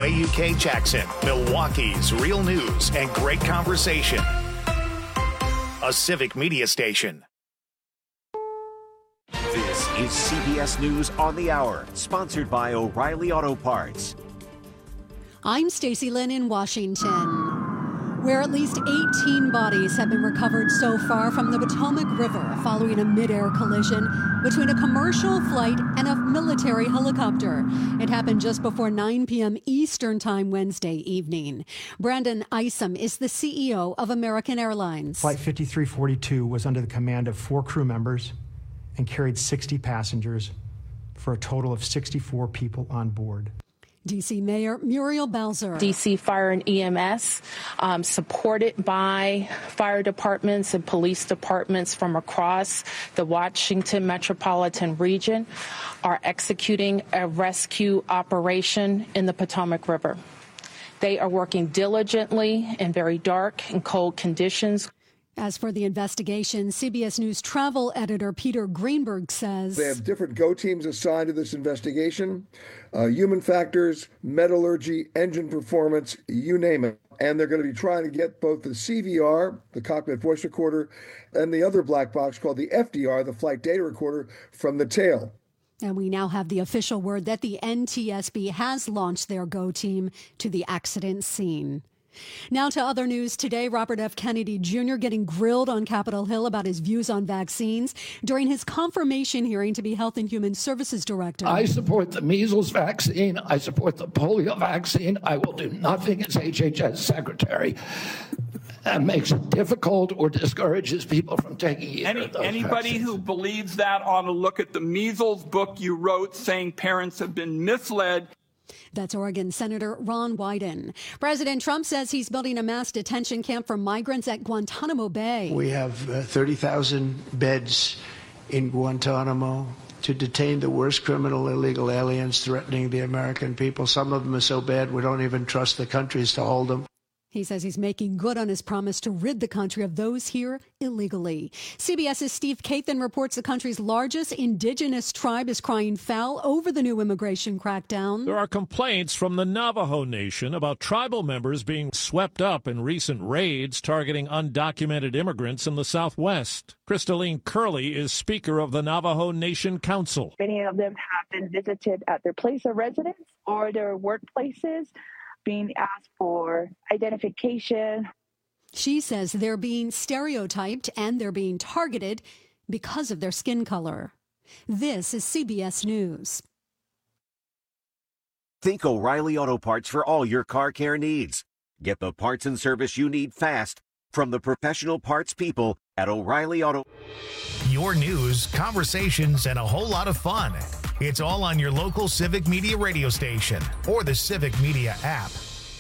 WAUK Jackson, Milwaukee's real news and great conversation. A civic media station. This is CBS News on the Hour, sponsored by O'Reilly Auto Parts. I'm Stacey Lynn in Washington, where at least 18 bodies have been recovered so far from the Potomac River following a mid-air collision between a commercial flight and a military helicopter. It happened just before 9 p.m. Eastern Time Wednesday evening. Brandon Isom is the CEO of American Airlines. Flight 5342 was under the command of 4 crew members and carried 60 passengers for a total of 64 people on board. D.C. Mayor Muriel Bowser. D.C. Fire and EMS, supported by fire departments and police departments from across the Washington metropolitan region, are executing a rescue operation in the Potomac River. They are working diligently in very dark and cold conditions. As for the investigation, CBS News travel editor Peter Greenberg says they have different GO teams assigned to this investigation, human factors, metallurgy, engine performance, you name it. And they're going to be trying to get both the CVR, the cockpit voice recorder, and the other black box called the FDR, the flight data recorder, from the tail. And we now have the official word that the NTSB has launched their GO team to the accident scene. Now to other news today. Robert F. Kennedy Jr. getting grilled on Capitol Hill about his views on vaccines during his confirmation hearing to be Health and Human Services Director. I support the measles vaccine. I support the polio vaccine. I will do nothing as HHS Secretary that makes it difficult or discourages people from taking either of those Anybody vaccines. who believes that ought to look at the measles book you wrote saying parents have been misled. That's Oregon Senator Ron Wyden. President Trump says he's building a mass detention camp for migrants at Guantanamo Bay. We have 30,000 beds in Guantanamo to detain the worst criminal illegal aliens threatening the American people. Some of them are so bad we don't even trust the countries to hold them. He says he's making good on his promise to rid the country of those here illegally. CBS's Steve Kathan reports the country's largest indigenous tribe is crying foul over the new immigration crackdown. There are complaints from the Navajo Nation about tribal members being swept up in recent raids targeting undocumented immigrants in the Southwest. Kristaline Curley is Speaker of the Navajo Nation Council. Many of them have been visited at their place of residence or their workplaces, being asked for identification. She says they're being stereotyped and they're being targeted because of their skin color. This is CBS News. Think O'Reilly Auto Parts for all your car care needs. Get the parts and service you need fast from the professional parts people at O'Reilly Auto. Your news, conversations, and a whole lot of fun. It's all on your local Civic Media radio station or the Civic Media app.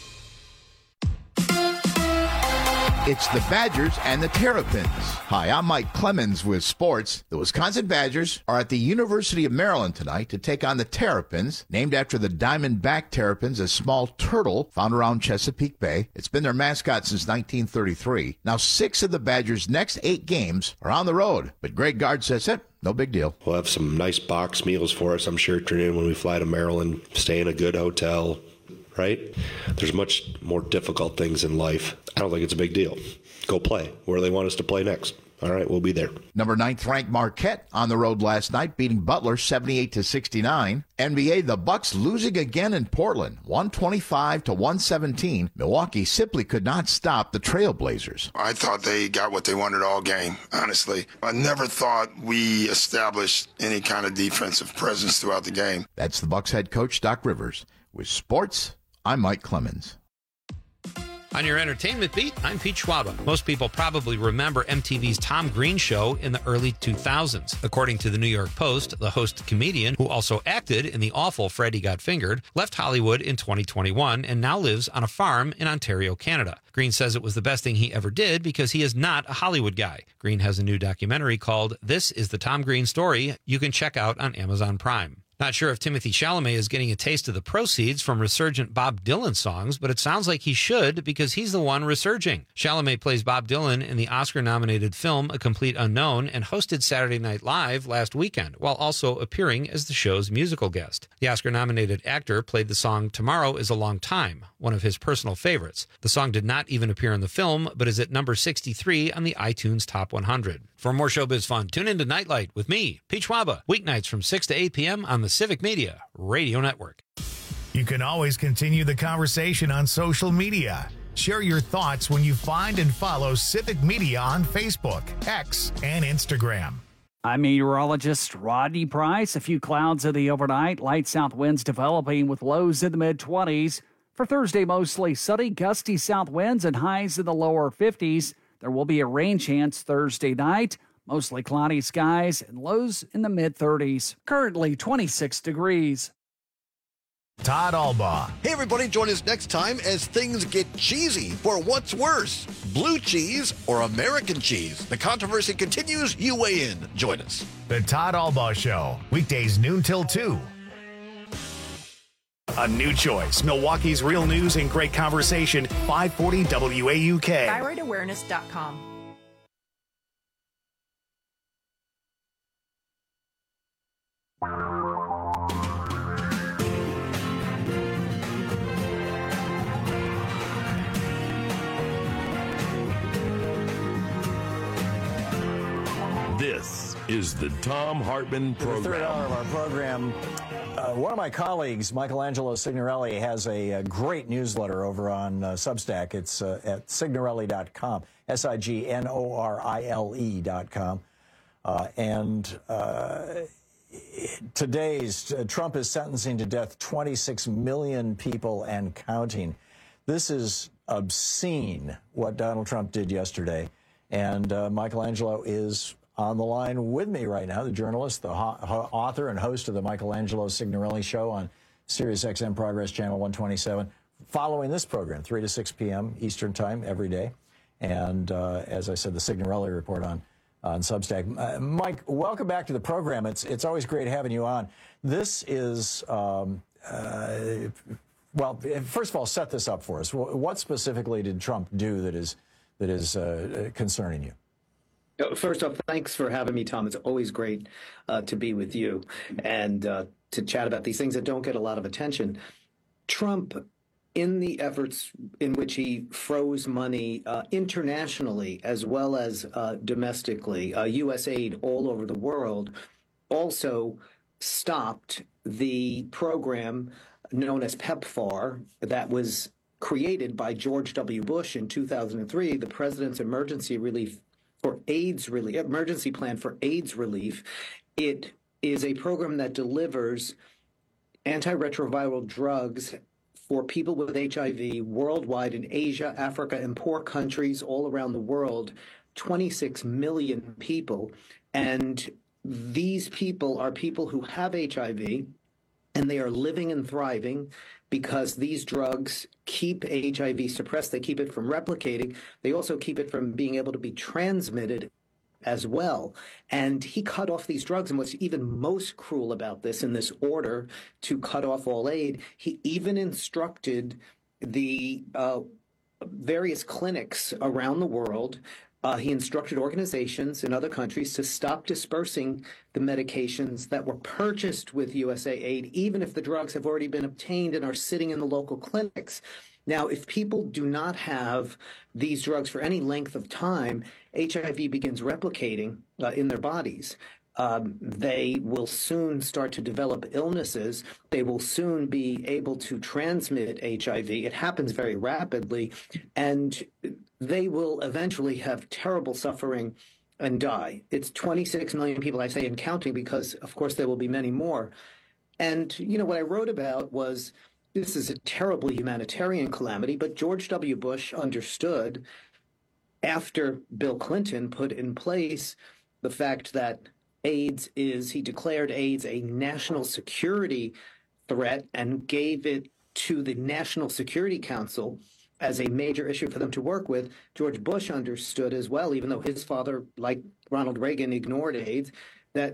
It's the Badgers and the Terrapins. Hi, I'm Mike Clemens with sports. The Wisconsin Badgers are at the University of Maryland tonight to take on the Terrapins, named after the diamondback terrapins, a small turtle found around Chesapeake Bay. It's been their mascot since 1933. Now, 6 of the Badgers' next 8 games are on the road, but Greg Gard says no big deal. We'll have some nice box meals for us, I'm sure, turn when we fly to Maryland, stay in a good hotel. Right? There's much more difficult things in life. I don't think it's a big deal. Go play where they want us to play next. All right, we'll be there. Number 9th ranked Marquette on the road last night, beating Butler 78-69. NBA, the Bucks losing again in Portland, 125-117. Milwaukee simply could not stop the Trailblazers. I thought they got what they wanted all game, honestly. I never thought we established any kind of defensive presence throughout the game. That's the Bucks head coach, Doc Rivers. With sports, I'm Mike Clemens. On your entertainment beat, I'm Pete Schwaba. Most people probably remember MTV's Tom Green Show in the early 2000s. According to the New York Post, the host comedian, who also acted in the awful Freddy Got Fingered, left Hollywood in 2021 and now lives on a farm in Ontario, Canada. Green says it was the best thing he ever did because he is not a Hollywood guy. Green has a new documentary called This is the Tom Green Story you can check out on Amazon Prime. Not sure if Timothée Chalamet is getting a taste of the proceeds from resurgent Bob Dylan songs, but it sounds like he should because he's the one resurging. Chalamet plays Bob Dylan in the Oscar-nominated film A Complete Unknown and hosted Saturday Night Live last weekend, while also appearing as the show's musical guest. The Oscar-nominated actor played the song Tomorrow is a Long Time, one of his personal favorites. The song did not even appear in the film, but is at number 63 on the iTunes Top 100. For more showbiz fun, tune into Nightlight with me, Pete Schwaba, weeknights from 6 to 8 p.m. on the Civic Media Radio Network. You can always continue the conversation on social media. Share your thoughts when you find and follow Civic Media on Facebook, X, and Instagram. I'm meteorologist Rodney Price. A few clouds in the overnight. Light south winds developing with lows in the mid-20s. For Thursday, mostly sunny, gusty south winds and highs in the lower 50s. There will be a rain chance Thursday night. Mostly cloudy skies and lows in the mid-30s. Currently 26 degrees. Todd Albaugh. Hey, everybody, join us next time as things get cheesy for what's worse, blue cheese or American cheese. The controversy continues. You weigh in. Join us. The Todd Albaugh Show, weekdays noon till 2. A new choice. Milwaukee's real news and great conversation. 540 WAUK. ThyroidAwareness.com. This is the Thom Hartmann Program. The third hour of our program. One of my colleagues, Michelangelo Signorelli, has a great newsletter over on Substack. It's at signorelli.com, SIGNORILE.com. Today's Trump is sentencing to death 26 million people and counting. This is obscene what Donald Trump did yesterday. And Michelangelo is on the line with me right now, the journalist, the author and host of the Michelangelo Signorelli Show on SiriusXM Progress Channel 127, following this program, 3 to 6 p.m. Eastern Time every day. And as I said, the Signorelli Report on Substack. Mike, welcome back to the program. It's always great having you on. This is, well, first of all, set this up for us. What specifically did Trump do that is concerning you? First off, thanks for having me, Tom. It's always great to be with you and to chat about these things that don't get a lot of attention. Trump, in the efforts in which he froze money internationally as well as domestically, U.S. aid all over the world, also stopped the program known as PEPFAR that was created by George W. Bush in 2003, the President's Emergency Plan for AIDS Relief. It is a program that delivers antiretroviral drugs for people with HIV worldwide in Asia, Africa, and poor countries all around the world, 26 million people. And these people are people who have HIV, and they are living and thriving because these drugs keep HIV suppressed. They keep it from replicating. They also keep it from being able to be transmitted as well. And he cut off these drugs. And what's even most cruel about this, in this order to cut off all aid, he even instructed the various clinics around the world. He instructed organizations in other countries to stop dispersing the medications that were purchased with USA aid, even if the drugs have already been obtained and are sitting in the local clinics. Now, if people do not have these drugs for any length of time, HIV begins replicating in their bodies. They will soon start to develop illnesses. They will soon be able to transmit HIV. It happens very rapidly, and they will eventually have terrible suffering and die. It's 26 million people, I say, and counting, because, of course, there will be many more. And, what I wrote about was this is a terrible humanitarian calamity, but George W. Bush understood, after Bill Clinton put in place the fact that he declared AIDS a national security threat and gave it to the National Security Council as a major issue for them to work with. George Bush understood as well, even though his father, like Ronald Reagan, ignored AIDS, that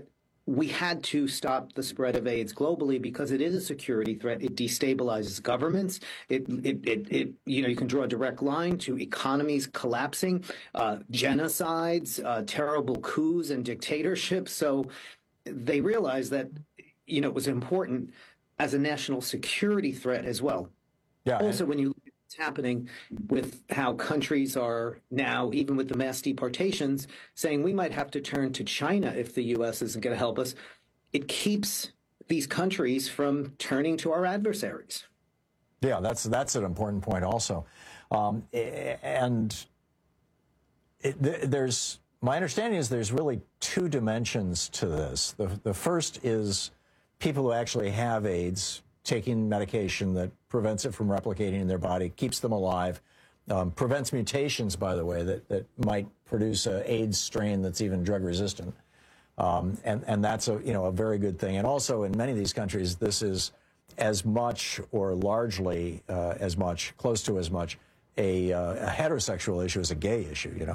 we had to stop the spread of AIDS globally because it is a security threat. It destabilizes governments. You can draw a direct line to economies collapsing, genocides, terrible coups and dictatorships. So they realized that, it was important as a national security threat as well. Yeah. Also, when you look at what's happening with how countries are now, even with the mass deportations, saying we might have to turn to China if the U.S. isn't going to help us, it keeps these countries from turning to our adversaries. Yeah, that's an important point also. My understanding is there's really two dimensions to this. The first is people who actually have AIDS taking medication that prevents it from replicating in their body, keeps them alive, prevents mutations, by the way, that might produce an AIDS strain that's even drug resistant. And that's a very good thing. And also in many of these countries, this is as much or largely as much, close to as much, a heterosexual issue as a gay issue,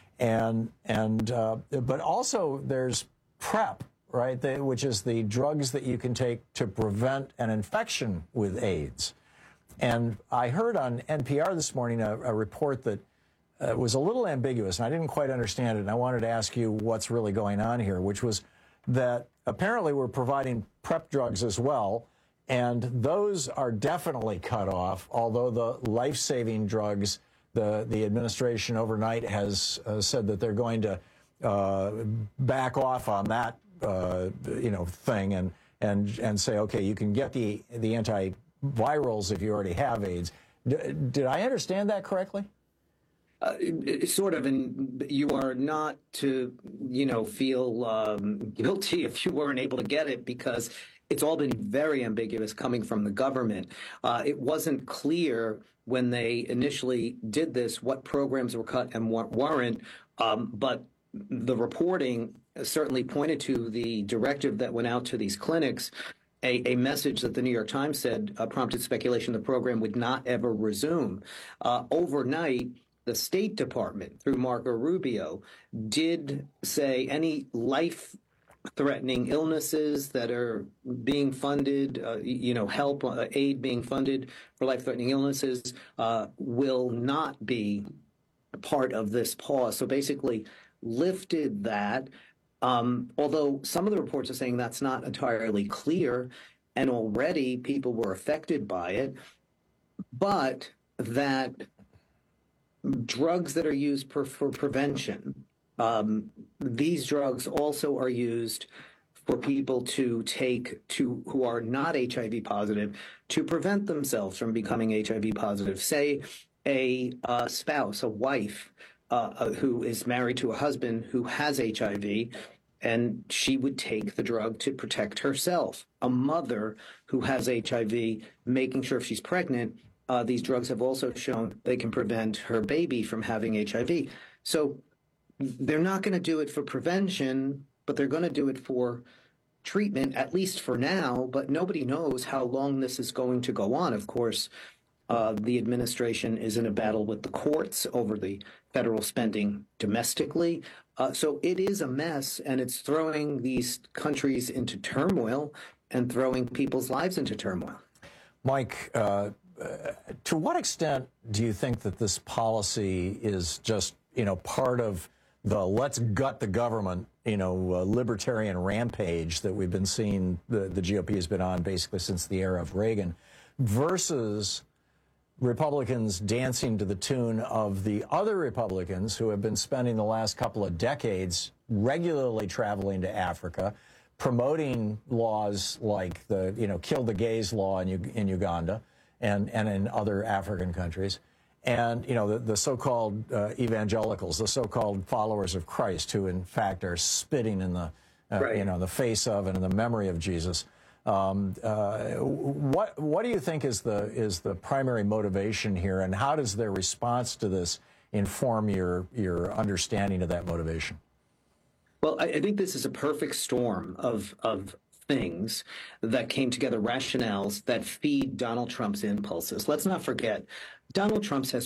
but also there's PrEP, right, which is the drugs that you can take to prevent an infection with AIDS. And I heard on NPR this morning a report that was a little ambiguous, and I didn't quite understand it, and I wanted to ask you what's really going on here, which was that apparently we're providing PrEP drugs as well, and those are definitely cut off, although the life-saving drugs, the administration overnight has said that they're going to back off on that thing and say, okay, you can get the antivirals if you already have AIDS. Did I understand that correctly? Sort of, and you are not to, feel guilty if you weren't able to get it, because it's all been very ambiguous coming from the government. It wasn't clear when they initially did this what programs were cut and what weren't, but the reporting certainly pointed to the directive that went out to these clinics, a message that the New York Times said prompted speculation the program would not ever resume. Overnight, the State Department, through Marco Rubio, did say any life-threatening illnesses that are being funded, aid being funded for life-threatening illnesses will not be part of this pause. So basically lifted that, although some of the reports are saying that's not entirely clear, and already people were affected by it, but that drugs that are used for prevention, these drugs also are used for people to take who are not HIV positive to prevent themselves from becoming HIV positive. Say a spouse, a wife, who is married to a husband who has HIV, and she would take the drug to protect herself. A mother who has HIV, making sure if she's pregnant, these drugs have also shown they can prevent her baby from having HIV. So they're not going to do it for prevention, but they're going to do it for treatment, at least for now. But nobody knows how long this is going to go on. Of course, the administration is in a battle with the courts over the federal spending domestically. So it is a mess, and it's throwing these countries into turmoil and throwing people's lives into turmoil. Mike, to what extent do you think that this policy is just, part of the let's gut the government, libertarian rampage that we've been seeing the GOP has been on basically since the era of Reagan, versus Republicans dancing to the tune of the other Republicans who have been spending the last couple of decades regularly traveling to Africa, promoting laws like the, kill the gays law in Uganda and in other African countries, and, the so-called evangelicals, the so-called followers of Christ, who in fact are spitting in the, the face of and in the memory of Jesus. What do you think is the primary motivation here, and how does their response to this inform your understanding of that motivation? Well, I think this is a perfect storm of things that came together, rationales that feed Donald Trump's impulses. Let's not forget, Donald Trump has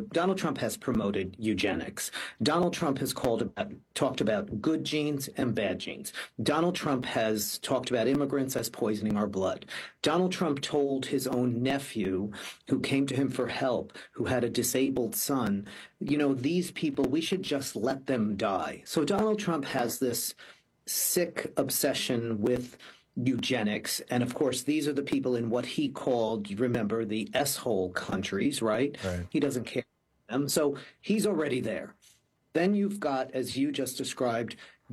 promoted eugenics. Donald Trump has talked about good genes and bad genes. Donald Trump has talked about immigrants as poisoning our blood. Donald Trump told his own nephew, who came to him for help, who had a disabled son, these people, we should just let them die. So Donald Trump has this sick obsession with eugenics. And of course, these are the people in what he called, you remember, the S-hole countries, right? He doesn't care about them. So he's already there. Then you've got, as you just described,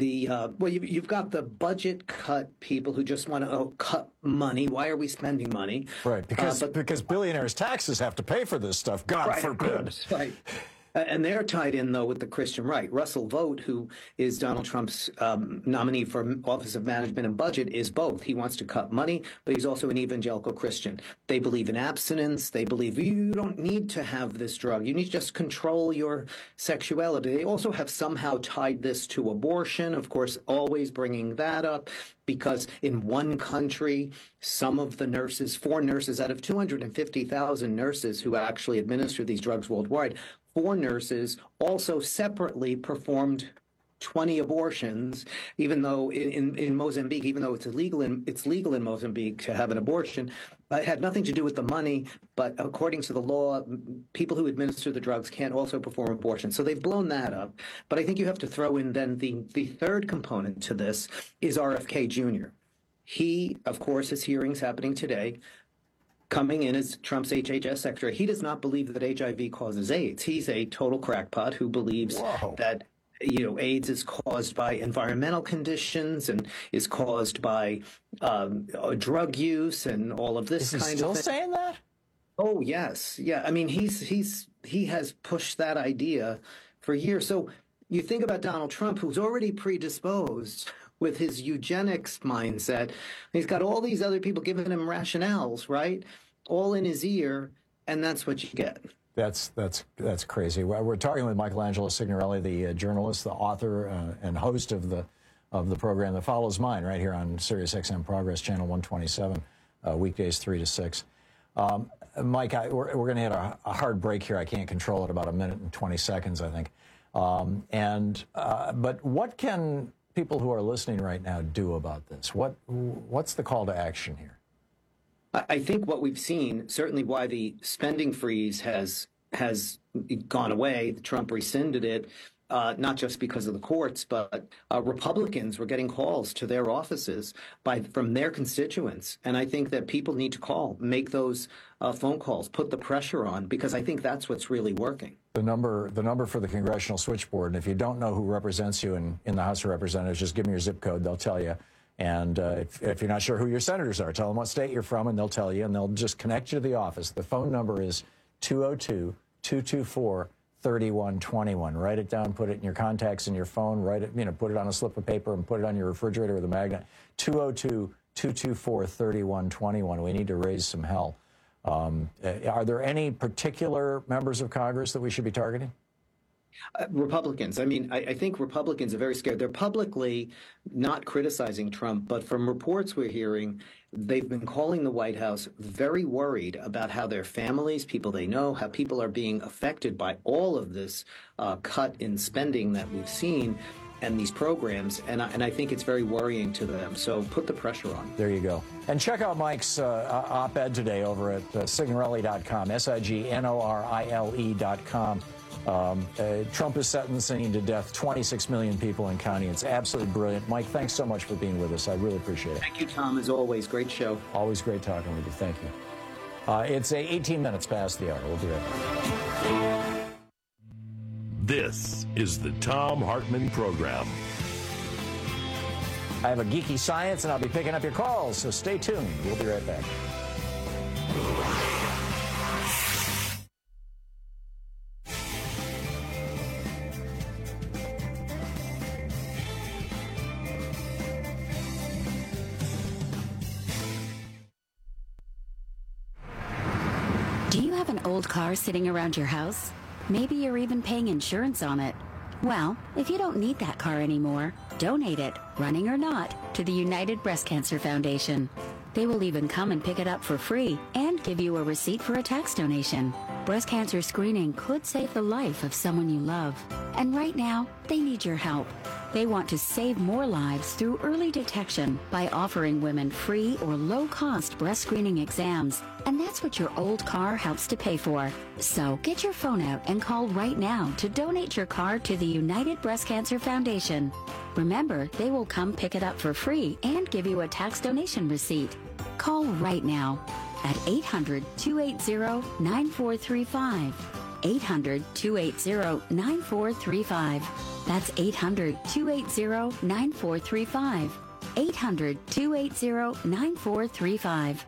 you've got the budget cut people who just want to cut money. Why are we spending money? Right, because billionaires' taxes have to pay for this stuff, God forbid. Right. And they're tied in, though, with the Christian right. Russell Vought, who is Donald Trump's nominee for Office of Management and Budget, is both. He wants to cut money, but he's also an evangelical Christian. They believe in abstinence. They believe you don't need to have this drug. You need to just control your sexuality. They also have somehow tied this to abortion, of course, always bringing that up. Because in one country, some of the nurses, 4 nurses out of 250,000 nurses who actually administer these drugs worldwide, 4 nurses also separately performed 20 abortions, even though in Mozambique, even though it's legal in Mozambique to have an abortion, it had nothing to do with the money. But according to the law, people who administer the drugs can't also perform abortions. So they've blown that up. But I think you have to throw in then the third component to this is RFK Jr. He, of course, his hearings happening today, coming in as Trump's HHS secretary. He does not believe that HIV causes AIDS. He's a total crackpot who believes that AIDS is caused by environmental conditions and is caused by drug use and all of this kind of thing. Is he still saying that? Oh, yes. Yeah. I mean, he has pushed that idea for years. So you think about Donald Trump, who's already predisposed with his eugenics mindset. He's got all these other people giving him rationales, right? All in his ear, and that's what you get. That's crazy. We're talking with Michelangelo Signorelli, the journalist, the author, and host of the program that follows mine right here on SiriusXM Progress Channel 127, weekdays 3 to 6. Mike, we're going to hit a hard break here. I can't control it. About 1 minute and 20 seconds, I think. But what can people who are listening right now do about this? What's the call to action here? I think what we've seen, certainly why the spending freeze has gone away, Trump rescinded it, not just because of the courts, but Republicans were getting calls to their offices from their constituents. And I think that people need to make those phone calls, put the pressure on, because I think that's what's really working. The number for the congressional switchboard, and if you don't know who represents you in the House of Representatives, just give me your zip code. They'll tell you. And if you're not sure who your senators are, tell them what state you're from, and they'll tell you, and they'll just connect you to the office. The phone number is 202-224-3121. Write it down, put it in your contacts in your phone, put it on a slip of paper and put it on your refrigerator with a magnet. 202-224-3121. We need to raise some hell. Are there any particular members of Congress that we should be targeting? Republicans. I mean, I think Republicans are very scared. They're publicly not criticizing Trump, but from reports we're hearing, they've been calling the White House very worried about how their families, people they know, how people are being affected by all of this cut in spending that we've seen and these programs. And I think it's very worrying to them. So put the pressure on. There you go. And check out Mike's op-ed today over at Signorelli.com, SIGNORILE.com. Trump is sentencing to death 26 million people and counting. It's absolutely brilliant. Mike, thanks so much for being with us. I really appreciate it. Thank you, Tom. As always, great show. Always great talking with you. Thank you. It's 18 minutes past the hour. We'll be right back. This is the Thom Hartmann Program. I have a geeky science, and I'll be picking up your calls, so stay tuned. We'll be right back. Do you have an old car sitting around your house? Maybe you're even paying insurance on it. Well, if you don't need that car anymore, donate it, running or not, to the United Breast Cancer Foundation. They will even come and pick it up for free and give you a receipt for a tax donation. Breast cancer screening could save the life of someone you love. And right now, they need your help. They want to save more lives through early detection by offering women free or low-cost breast screening exams. And that's what your old car helps to pay for. So get your phone out and call right now to donate your car to the United Breast Cancer Foundation. Remember, they will come pick it up for free and give you a tax donation receipt. Call right now at 800-280-9435. 800-280-9435. That's 800-280-9435. 800-280-9435.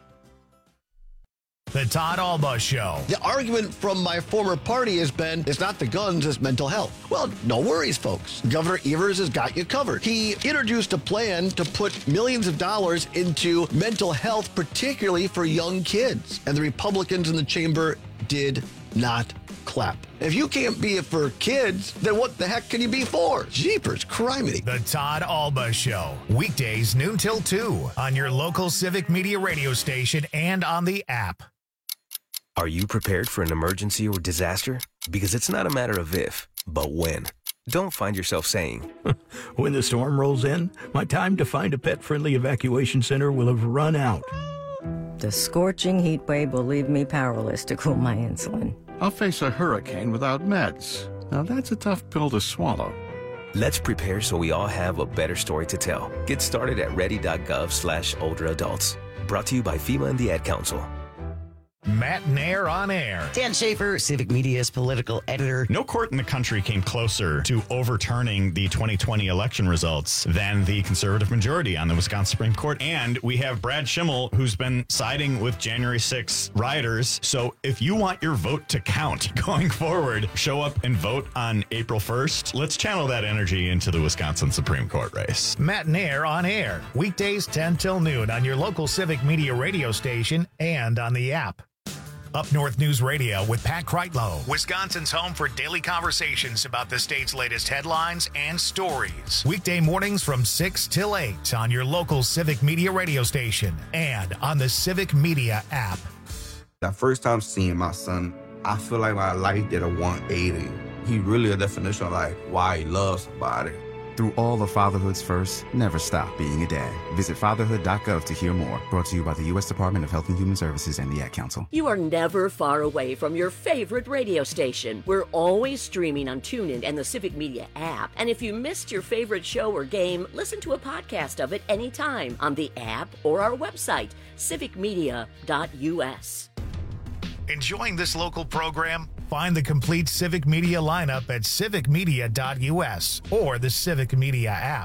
The Todd Alba Show. The argument from my former party has been, it's not the guns, it's mental health. Well, no worries, folks. Governor Evers has got you covered. He introduced a plan to put millions of dollars into mental health, particularly for young kids. And the Republicans in the chamber did not clap. If you can't be it for kids, then what the heck can you be for? Jeepers, criminy. The Todd Alba Show. Weekdays noon till 2 on your local Civic Media radio station and on the app. Are you prepared for an emergency or disaster? Because it's not a matter of if, but when. Don't find yourself saying, when the storm rolls in, my time to find a pet-friendly evacuation center will have run out. The scorching heat wave will leave me powerless to cool my insulin. I'll face a hurricane without meds. Now that's a tough pill to swallow. Let's prepare so we all have a better story to tell. Get started at ready.gov/older adults. Brought to you by FEMA and the Ad Council. Matt Nair on air. Dan Schaefer, Civic Media's political editor. No court in the country came closer to overturning the 2020 election results than the conservative majority on the Wisconsin Supreme Court. And we have Brad Schimmel, who's been siding with January 6 rioters. So if you want your vote to count going forward, show up and vote on April 1st. Let's channel that energy into the Wisconsin Supreme Court race. Matt Nair on air. Weekdays 10 till noon on your local Civic Media radio station and on the app. Up North News Radio with Pat Kreitlow, Wisconsin's home for daily conversations about the state's latest headlines and stories. Weekday mornings from 6 till 8 on your local Civic Media radio station and on the Civic Media app. The first time seeing my son, I feel like my life did a 180. He really a definition of like why he loves somebody. Through all of fatherhood's first, never stop being a dad. Visit fatherhood.gov to hear more. Brought to you by the U.S. Department of Health and Human Services and the Ad Council. You are never far away from your favorite radio station. We're always streaming on TuneIn and the Civic Media app. And if you missed your favorite show or game, listen to a podcast of it anytime on the app or our website, civicmedia.us. Enjoying this local program? Find the complete Civic Media lineup at civicmedia.us or the Civic Media app.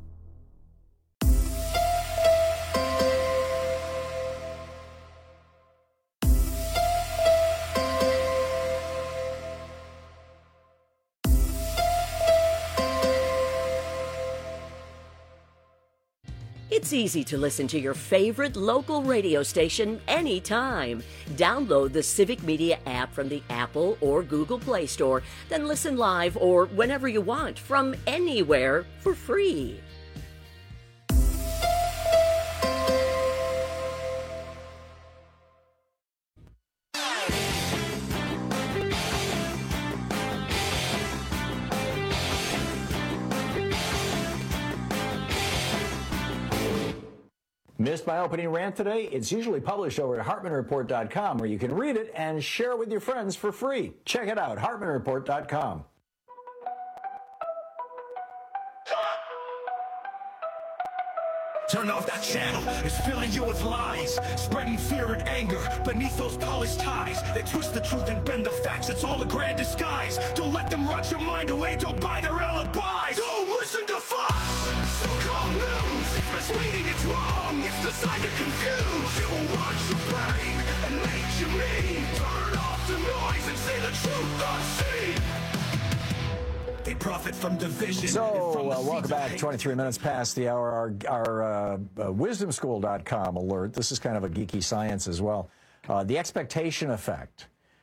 It's easy to listen to your favorite local radio station anytime. Download the Civic Media app from the Apple or Google Play Store, then listen live or whenever you want from anywhere for free. Missed my opening rant today? It's usually published over at HartmanReport.com, where you can read it and share it with your friends for free. Check it out, HartmanReport.com. Turn off that channel, it's filling you with lies, spreading fear and anger beneath those polished ties. They twist the truth and bend the facts, it's all a grand disguise. Don't let them rot your mind away, don't buy their alibis. Don't listen to Fox, so-called news. It's misleading, it's wrong, it's designed to confuse. It will watch your brain and make you mean. Turn off the noise and say the truth unseen. They profit from division. So, welcome back. 23 minutes past the hour. Our wisdomschool.com alert. This is kind of a geeky science as well. The expectation effect.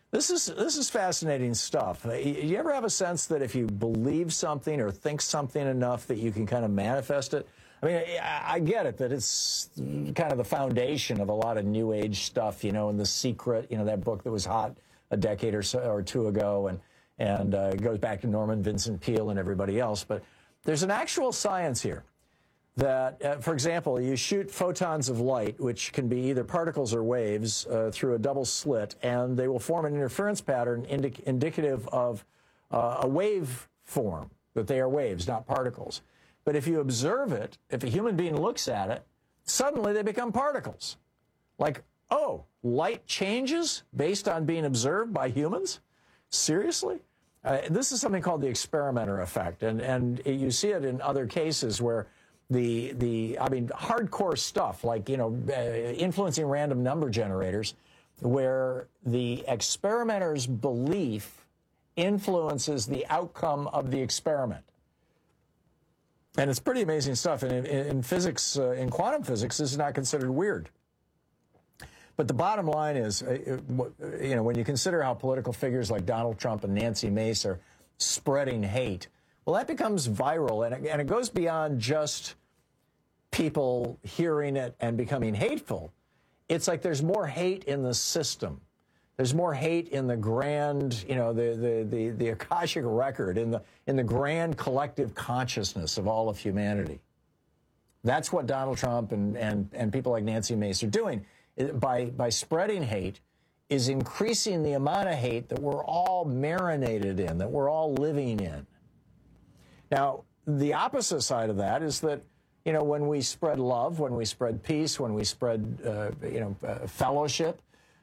This is fascinating stuff. You ever have a sense that if you believe something or think something enough that you can kind of manifest it? I mean, I get it that it's kind of the foundation of a lot of New Age stuff, you know, and The Secret, you know, that book that was hot a decade or so or two ago, and it goes back to Norman Vincent Peale and everybody else. But there's an actual science here that, for example, you shoot photons of light, which can be either particles or waves, through a double slit, and they will form an interference pattern indicative of a wave form, that they are waves, not particles. But if you observe it, if a human being looks at it, suddenly they become particles. Like, oh, light changes based on being observed by humans? Seriously? This is something called the experimenter effect, and you see it in other cases where hardcore stuff like, you know, influencing random number generators, where the experimenter's belief influences the outcome of the experiment. And it's pretty amazing stuff. And in physics, in quantum physics, this is not considered weird. But the bottom line is, you know, when you consider how political figures like Donald Trump and Nancy Mace are spreading hate, well, that becomes viral, and it goes beyond just people hearing it and becoming hateful. It's like there's more hate in the system. There's more hate in the grand, you know, the Akashic record, in the grand collective consciousness of all of humanity. That's what Donald Trump and people like Nancy Mace are doing. By spreading hate, is increasing the amount of hate that we're all marinated in, that we're all living in. Now, the opposite side of that is that, you know, when we spread love, when we spread peace, when we spread, fellowship,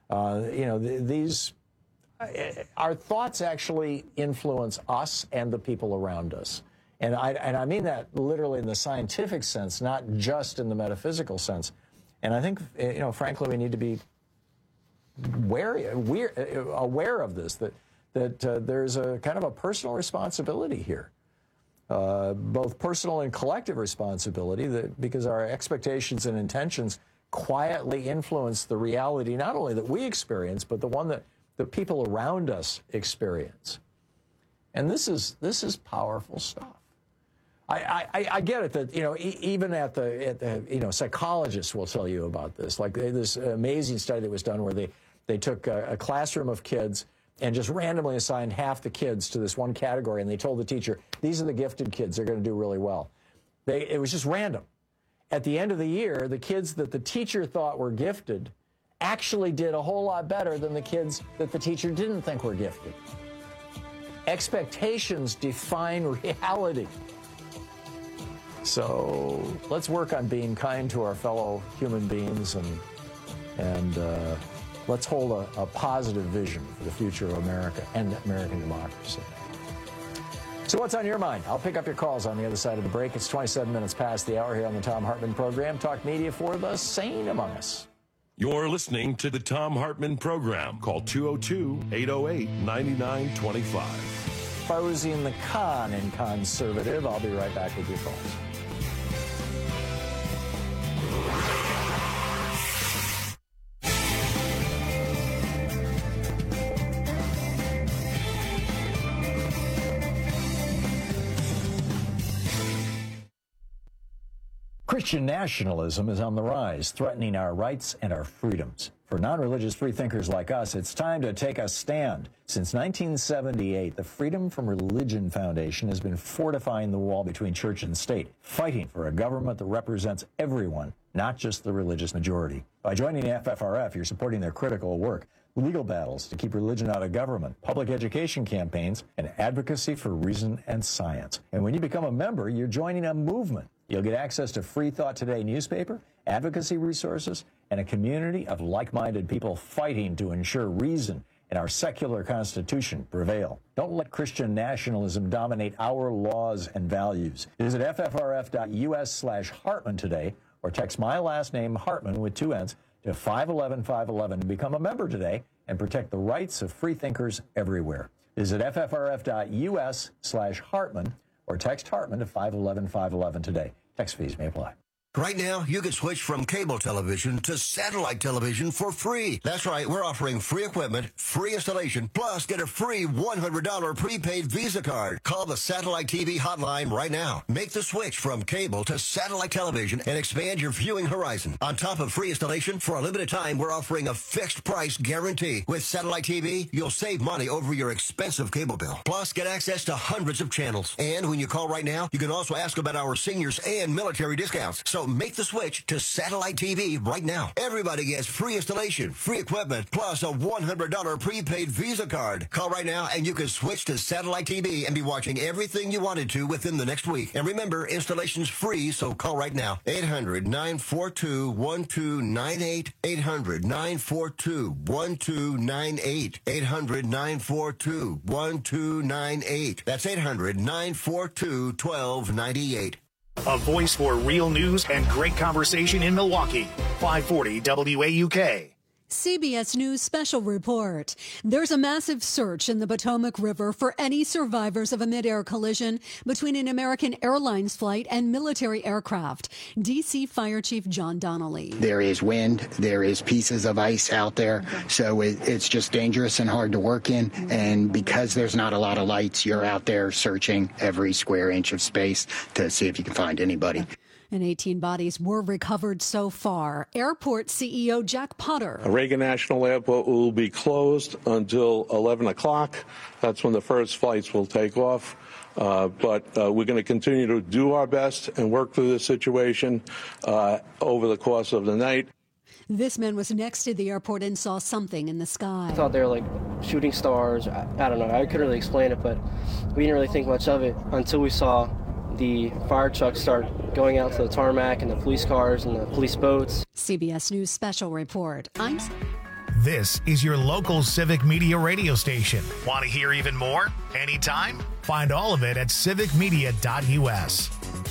our thoughts actually influence us and the people around us. And I mean that literally in the scientific sense, not just in the metaphysical sense. And I think, you know, frankly, we need to be aware of this, that there's a kind of a personal responsibility here, both personal and collective responsibility, because our expectations and intentions quietly influence the reality not only that we experience, but the one that the people around us experience. And this is powerful stuff. I get it that, you know, even at the you know, psychologists will tell you about this. Like this amazing study that was done where they took a classroom of kids and just randomly assigned half the kids to this one category, and they told the teacher, these are the gifted kids, they're going to do really well. It was just random. At the end of the year, the kids that the teacher thought were gifted actually did a whole lot better than the kids that the teacher didn't think were gifted. Expectations define reality. So let's work on being kind to our fellow human beings, and let's hold a positive vision for the future of America and American democracy. So what's on your mind? I'll pick up your calls on the other side of the break. It's 27 minutes past the hour here on the Thom Hartmann Program. Talk media for the sane among us. You're listening to the Thom Hartmann Program. Call 202-808-9925. Fauzi the Khan and Conservative. I'll be right back with your calls. Christian nationalism is on the rise, threatening our rights and our freedoms. For non-religious freethinkers like us, it's time to take a stand. Since 1978, the Freedom from Religion Foundation has been fortifying the wall between church and state, fighting for a government that represents everyone, not just the religious majority. By joining the FFRF, you're supporting their critical work, legal battles to keep religion out of government, public education campaigns, and advocacy for reason and science. And when you become a member, you're joining a movement. You'll get access to Free Thought Today newspaper, advocacy resources, and a community of like-minded people fighting to ensure reason and our secular constitution prevail. Don't let Christian nationalism dominate our laws and values. Visit ffrf.us/Hartmann today, or text my last name, Hartmann, with 2 N's, to 511-511 to become a member today and protect the rights of freethinkers everywhere. Visit ffrf.us/Hartmann, or text Hartmann to 511-511 today. Text fees may apply. Right now, you can switch from cable television to satellite television for free. That's right, we're offering free equipment, free installation, plus get a free $100 prepaid Visa card. Call the Satellite TV hotline right now. Make the switch from cable to satellite television and expand your viewing horizon. On top of free installation, for a limited time, we're offering a fixed price guarantee. With Satellite TV, you'll save money over your expensive cable bill. Plus, get access to hundreds of channels. And when you call right now, you can also ask about our seniors and military discounts. So make the switch to Satellite TV right now. Everybody gets free installation, free equipment, plus a $100 prepaid Visa card. Call right now and you can switch to Satellite TV and be watching everything you wanted to within the next week. And remember, installation's free, so call right now. 800-942-1298. 800-942-1298. 800-942-1298. That's 800-942-1298. A voice for real news and great conversation in Milwaukee. 540 WAUK. CBS News Special Report. There's a massive search in the Potomac River for any survivors of a mid-air collision between an American Airlines flight and military aircraft. D.C. Fire Chief John Donnelly. There is wind. There is pieces of ice out there. So it's just dangerous and hard to work in. And because there's not a lot of lights, you're out there searching every square inch of space to see if you can find anybody. And 18 bodies were recovered so far. Airport CEO Jack Potter. Reagan National Airport will be closed until 11 o'clock. That's when the first flights will take off. But we're going to continue to do our best and work through this situation over the course of the night. This man was next to the airport and saw something in the sky. I thought they were like shooting stars. I don't know. I couldn't really explain it, but we didn't really think much of it until we saw the fire trucks start going out to the tarmac and the police cars and the police boats. CBS News Special Report. This is your local Civic Media radio station. Want to hear even more? Anytime? Find all of it at civicmedia.us.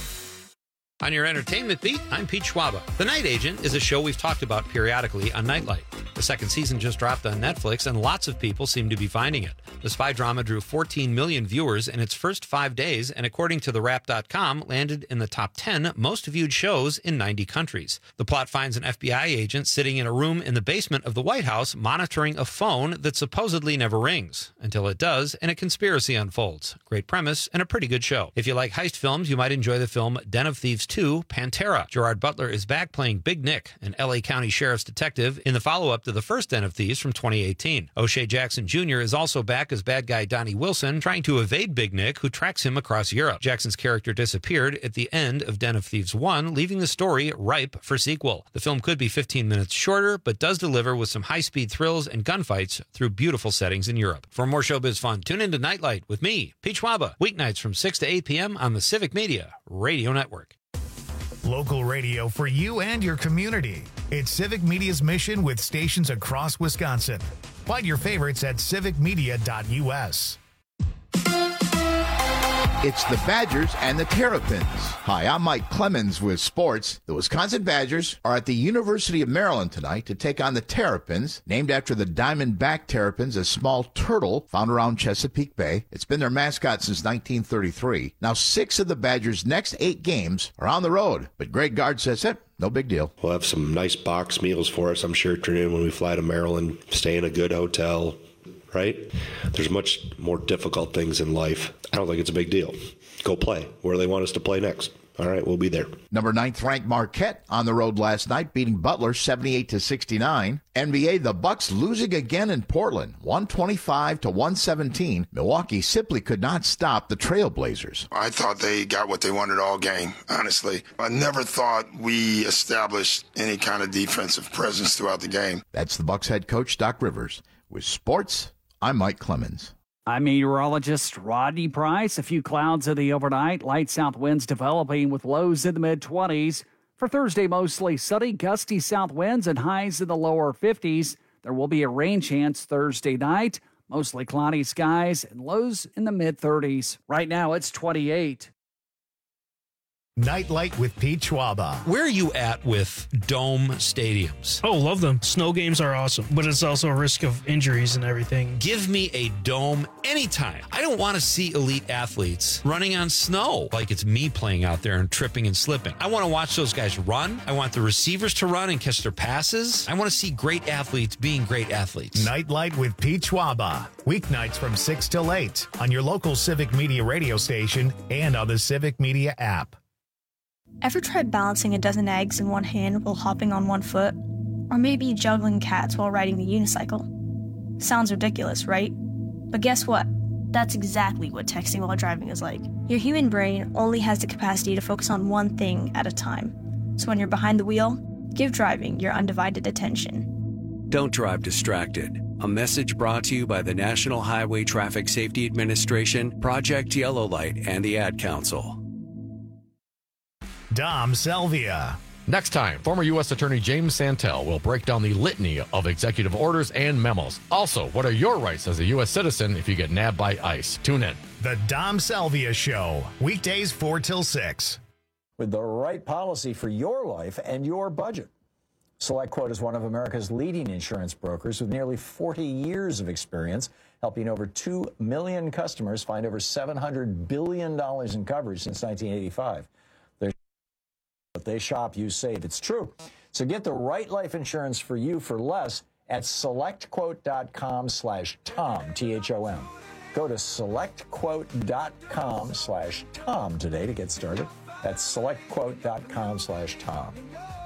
On your entertainment beat, I'm Pete Schwaba. The Night Agent is a show we've talked about periodically on Nightlight. The second season just dropped on Netflix, and lots of people seem to be finding it. The spy drama drew 14 million viewers in its first 5 days, and according to TheWrap.com, landed in the top 10 most viewed shows in 90 countries. The plot finds an FBI agent sitting in a room in the basement of the White House monitoring a phone that supposedly never rings, until it does, and a conspiracy unfolds. Great premise, and a pretty good show. If you like heist films, you might enjoy the film Den of Thieves 2, Pantera. Gerard Butler is back playing Big Nick, an L.A. County Sheriff's detective, in the follow-up to the first Den of Thieves from 2018. O'Shea Jackson Jr. is also back as bad guy Donnie Wilson, trying to evade Big Nick, who tracks him across Europe. Jackson's character disappeared at the end of Den of Thieves 1, leaving the story ripe for sequel. The film could be 15 minutes shorter, but does deliver with some high-speed thrills and gunfights through beautiful settings in Europe. For more showbiz fun, tune into Nightlight with me, Pete Schwaba, weeknights from 6 to 8 p.m. on the Civic Media Radio Network. Local radio for you and your community. It's Civic Media's mission with stations across Wisconsin. Find your favorites at civicmedia.us. It's the Badgers and the Terrapins. Hi, I'm Mike Clemens with sports. The Wisconsin Badgers are at the University of Maryland tonight to take on the Terrapins, named after the diamondback terrapins, a small turtle found around Chesapeake Bay. It's been their mascot since 1933. Now, 6 of the Badgers' next 8 games are on the road, but Greg Gard says no big deal. We'll have some nice box meals for us, I'm sure, turn when we fly to Maryland, stay in a good hotel. Right? There's much more difficult things in life. I don't think it's a big deal. Go play where they want us to play next. All right, we'll be there. Number 9th ranked Marquette on the road last night, beating Butler 78-69. NBA, the Bucks losing again in Portland, 125-117. Milwaukee simply could not stop the Trailblazers. I thought they got what they wanted all game, honestly. I never thought we established any kind of defensive presence throughout the game. That's the Bucks head coach, Doc Rivers. With sports, I'm Mike Clemens. I'm meteorologist Rodney Price. A few clouds in the overnight. Light south winds developing with lows in the mid-20s. For Thursday, mostly sunny, gusty south winds and highs in the lower 50s. There will be a rain chance Thursday night. Mostly cloudy skies and lows in the mid-30s. Right now, it's 28. Nightlight with Pete Schwaba. Where are you at with dome stadiums? Oh, love them. Snow games are awesome, but it's also a risk of injuries and everything. Give me a dome anytime. I don't want to see elite athletes running on snow like it's me playing out there and tripping and slipping. I want to watch those guys run. I want the receivers to run and catch their passes. I want to see great athletes being great athletes. Nightlight with Pete Schwaba. Weeknights from 6 till 8 on your local Civic Media radio station and on the Civic Media app. Ever tried balancing a dozen eggs in one hand while hopping on one foot? Or maybe juggling cats while riding the unicycle? Sounds ridiculous, right? But guess what? That's exactly what texting while driving is like. Your human brain only has the capacity to focus on one thing at a time. So when you're behind the wheel, give driving your undivided attention. Don't drive distracted. A message brought to you by the National Highway Traffic Safety Administration, Project Yellow Light, and the Ad Council. Dom Selvia. Next time, former U.S. Attorney James Santel will break down the litany of executive orders and memos. Also, what are your rights as a U.S. citizen if you get nabbed by ICE? Tune in. The Dom Selvia Show, weekdays 4 till 6. With the right policy for your life and your budget. SelectQuote is one of America's leading insurance brokers with nearly 40 years of experience, helping over 2 million customers find over $700 billion in coverage since 1985. If they shop, you save. It's true. So get the right life insurance for you for less at selectquote.com/Tom, T-H-O-M. Go to selectquote.com/Tom today to get started. That's selectquote.com/Tom.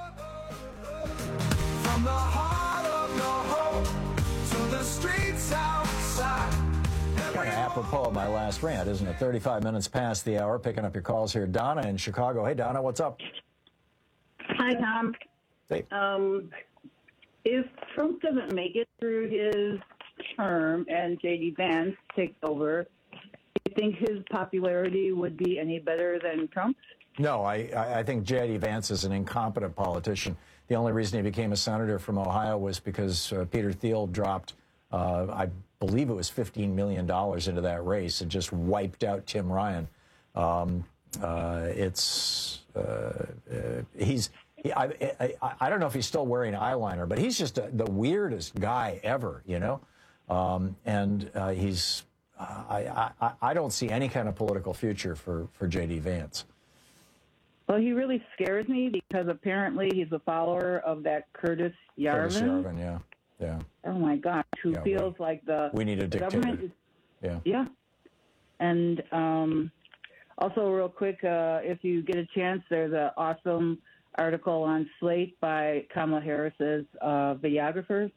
From the heart of your home to the streets outside. Kind of apropos of my last rant, isn't it? 35 minutes past the hour, picking up your calls here. Donna in Chicago. Hey, Donna, what's up? Hi, Tom. Hey. If Trump doesn't make it through his term and J.D. Vance takes over, do you think his popularity would be any better than Trump's? No, I think J.D. Vance is an incompetent politician. The only reason he became a senator from Ohio was because Peter Thiel dropped, I believe it was $15 million into that race and just wiped out Tim Ryan. I don't know if he's still wearing eyeliner, but he's just the weirdest guy ever, you know. I don't see any kind of political future for J.D. Vance. Well, he really scares me because apparently he's a follower of that Curtis Yarvin. Curtis Yarvin, yeah. Oh my gosh, who feels like we need a dictator. Yeah. And also, real quick, if you get a chance, there's an awesome article on Slate by Kamala Harris's videographers.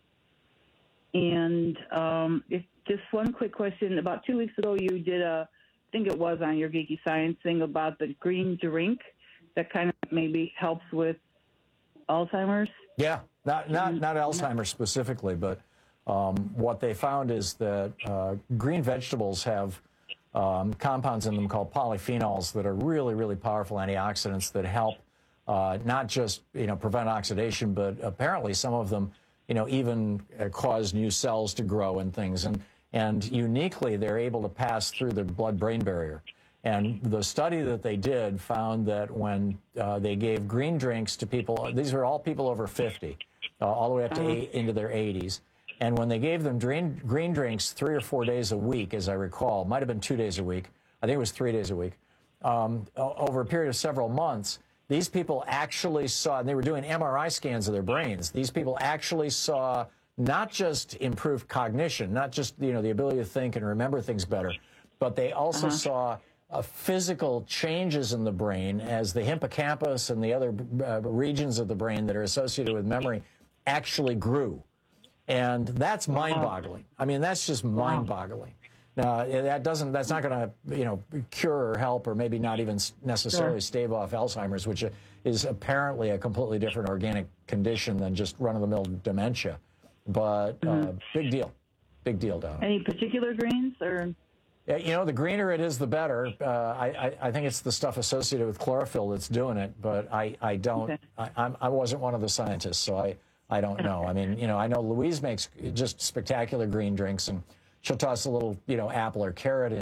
And just one quick question. About 2 weeks ago, you did I think it was on your Geeky Science thing about the green drink that kind of maybe helps with Alzheimer's. Yeah, not Alzheimer's specifically, but what they found is that green vegetables have compounds in them called polyphenols that are really, really powerful antioxidants that help not just prevent oxidation, but apparently some of them even cause new cells to grow and things. And uniquely, they're able to pass through the blood-brain barrier. And the study that they did found that when they gave green drinks to people, these are all people over 50, all the way up to into their 80s. And when they gave them green drinks 3 or 4 days a week, as I recall, might have been 2 days a week, I think it was 3 days a week, over a period of several months, these people actually saw, and they were doing MRI scans of their brains, these people actually saw not just improved cognition, not just the ability to think and remember things better, but they also saw physical changes in the brain as the hippocampus and the other regions of the brain that are associated with memory actually grew. And that's mind-boggling. I mean, that's just mind-boggling. Now, that's not going to, cure or help or maybe not even necessarily stave off Alzheimer's, which is apparently a completely different organic condition than just run-of-the-mill dementia. But big deal, Donna. Any particular greens or? Yeah, the greener it is, the better. I think it's the stuff associated with chlorophyll that's doing it, but I don't. Okay. I wasn't one of the scientists, so I don't know. I mean, I know Louise makes just spectacular green drinks, and she'll toss a little, apple or carrot in.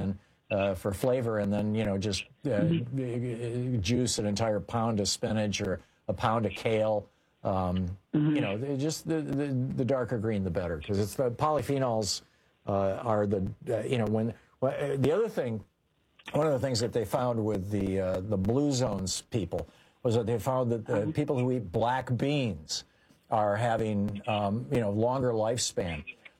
for flavor, and then just juice an entire pound of spinach or a pound of kale. Just the darker green the better, because it's the polyphenols are the the other thing. One of the things that they found with the blue zones people was that they found that the people who eat black beans are having longer lifespan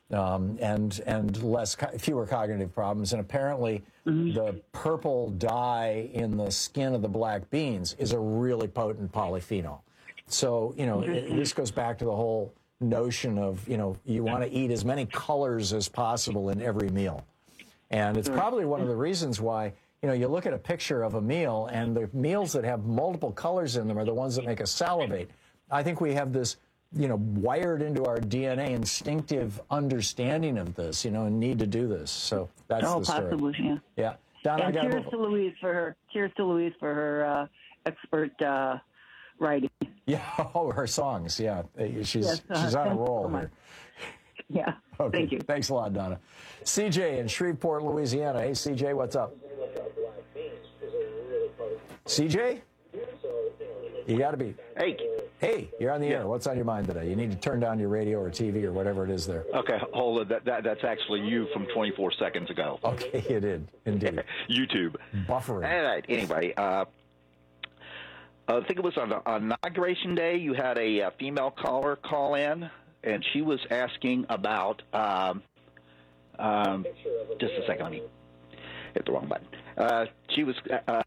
and fewer cognitive problems. And apparently the purple dye in the skin of the black beans is a really potent polyphenol. So, this goes back to the whole notion of, you want to eat as many colors as possible in every meal. And it's probably one of the reasons why, you look at a picture of a meal, and the meals that have multiple colors in them are the ones that make us salivate. I think we have this, wired into our DNA instinctive understanding of this, and need to do this. So that's the story. Possibly, yeah. Yeah. Donna, and cheers to Louise for her expert writing. Yeah, her songs. Yeah, she's on a roll here. Yeah. Okay. Thank you. Thanks a lot, Donna. CJ in Shreveport, Louisiana. Hey, CJ, what's up? CJ? You got to be. Hey, you're on the air. What's on your mind today? You need to turn down your radio or TV or whatever it is there. Okay, hold it. That's actually you from 24 seconds ago. Okay, you did, indeed. YouTube. Buffering. All right, anyway, I think it was on Inauguration Day, you had a female caller call in, and she was asking about, just a second, let me hit the wrong button. She was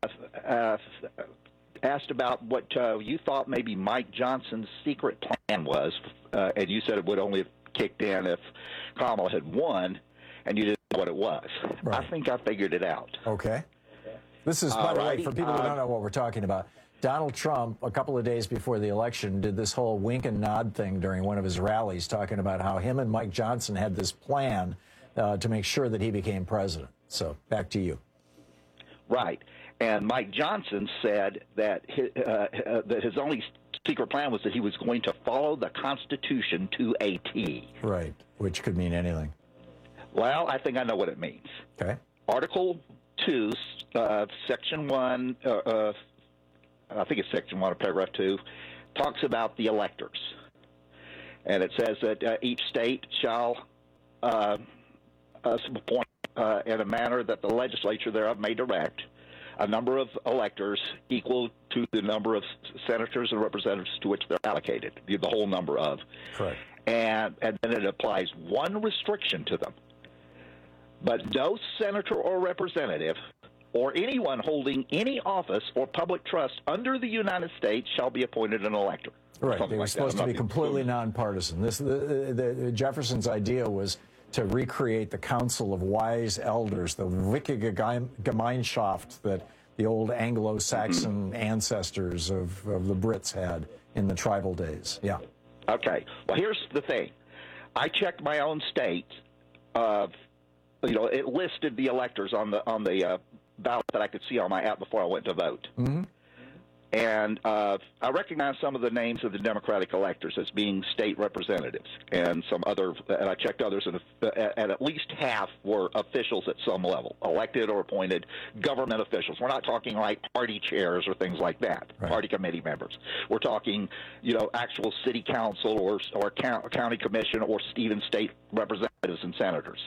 asked about what you thought maybe Mike Johnson's secret plan was, and you said it would only have kicked in if Kamala had won, and you didn't know what it was. Right. I think I figured it out. Okay. This is, by the way, for people who don't know what we're talking about, Donald Trump, a couple of days before the election, did this whole wink and nod thing during one of his rallies, talking about how him and Mike Johnson had this plan to make sure that he became president. So, back to you. Right. And Mike Johnson said that his only secret plan was that he was going to follow the Constitution to a T. Right, which could mean anything. Well, I think I know what it means. Okay. Article 2, Section 1, I think it's Section 1 of Paragraph 2, talks about the electors. And it says that each state shall appoint in a manner that the legislature thereof may direct a number of electors equal to the number of senators and representatives to which they're allocated, the whole number of. Correct. And then it applies one restriction to them. But no senator or representative or anyone holding any office or public trust under the United States shall be appointed an elector. Right. They were supposed to be completely nonpartisan. The Jefferson's idea was to recreate the Council of Wise Elders, the Wichtige Gemeinschaft that the old Anglo-Saxon ancestors of the Brits had in the tribal days. Yeah. Okay. Well, here's the thing. I checked my own state. It listed the electors on the ballot that I could see on my app before I went to vote. Mm-hmm. And I recognize some of the names of the Democratic electors as being state representatives, and some other, and I checked others, and at least half were officials at some level, elected or appointed government officials. We're not talking like party chairs or things like that, right. Party committee members. We're talking, actual city council or county commission or even state representatives and senators.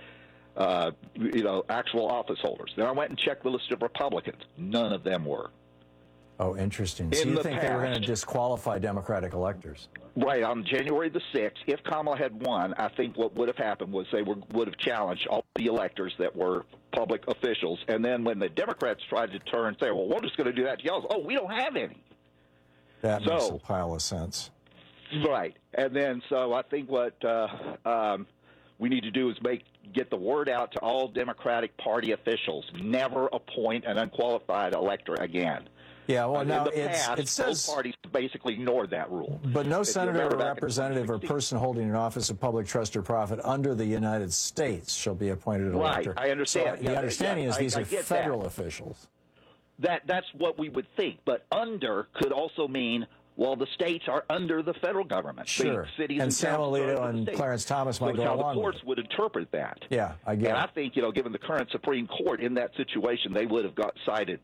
Actual office holders. Then I went and checked the list of Republicans. None of them were. Oh, interesting. So you think they were going to disqualify Democratic electors? Right. On January the 6th, if Kamala had won, I think what would have happened was they would have challenged all the electors that were public officials. And then when the Democrats tried to turn and say, well, we're just going to do that to y'all, we don't have any. That makes a pile of sense. Right. And then so I think what we need to do is get the word out to all Democratic Party officials. Never appoint an unqualified elector again. Yeah, well, now it says both parties basically ignored that rule. But no senator or representative or person holding an office of public trust or profit under the United States shall be appointed elector. Right, I understand. So the understanding is these are federal officials. That's what we would think, but under could also mean Well, the states are under the federal government. Sure. The cities and Sam Alito and states. Clarence Thomas might so go how along the courts with it. would interpret that. Yeah, I get And it. I think, given the current Supreme Court in that situation, they would have got sided